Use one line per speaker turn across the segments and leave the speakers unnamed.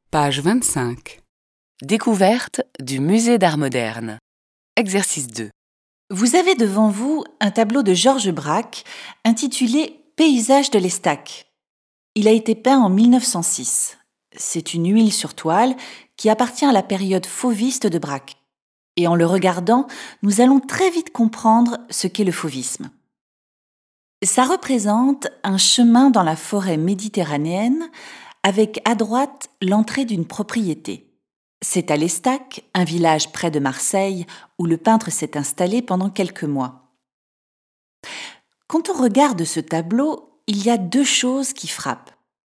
Page 25.
Découverte du Musée d'Art moderne. Exercice 2.
Vous avez devant vous un tableau de Georges Braque intitulé « Paysage de l'Estaque ». Il a été peint en 1906. C'est une huile sur toile qui appartient à la période fauviste de Braque. Et en le regardant, nous allons très vite comprendre ce qu'est le fauvisme. Ça représente un chemin dans la forêt méditerranéenne avec à droite l'entrée d'une propriété. C'est à l'Estaque, un village près de Marseille, où le peintre s'est installé pendant quelques mois. Quand on regarde ce tableau, il y a deux choses qui frappent.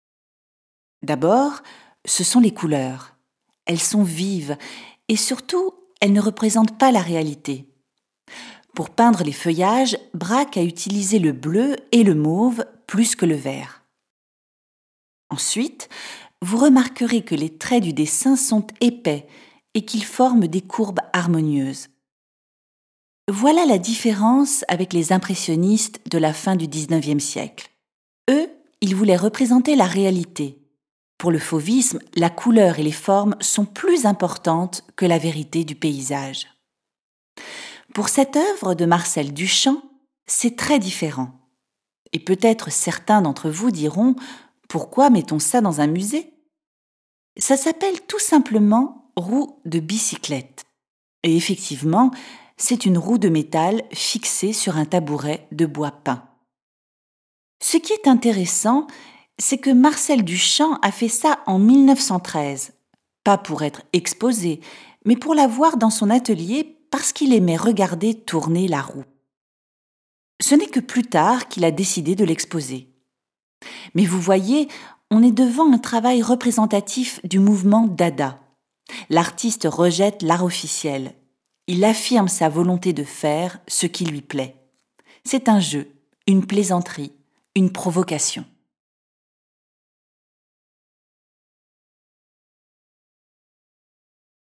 D'abord, ce sont les couleurs. Elles sont vives et surtout, elles ne représentent pas la réalité. Pour peindre les feuillages, Braque a utilisé le bleu et le mauve plus que le vert. Ensuite, vous remarquerez que les traits du dessin sont épais et qu'ils forment des courbes harmonieuses. Voilà la différence avec les impressionnistes de la fin du XIXe siècle. Eux, ils voulaient représenter la réalité. Pour le fauvisme, la couleur et les formes sont plus importantes que la vérité du paysage. Pour cette œuvre de Marcel Duchamp, c'est très différent. Et peut-être certains d'entre vous diront « Pourquoi mettons ça dans un musée ?» Ça s'appelle tout simplement roue de bicyclette. Et effectivement, c'est une roue de métal fixée sur un tabouret de bois peint. Ce qui est intéressant, c'est que Marcel Duchamp a fait ça en 1913, pas pour être exposé, mais pour la voir dans son atelier parce qu'il aimait regarder tourner la roue. Ce n'est que plus tard qu'il a décidé de l'exposer. Mais vous voyez, on est devant un travail représentatif du mouvement Dada. L'artiste rejette l'art officiel. Il affirme sa volonté de faire ce qui lui plaît. C'est un jeu, une plaisanterie, une provocation.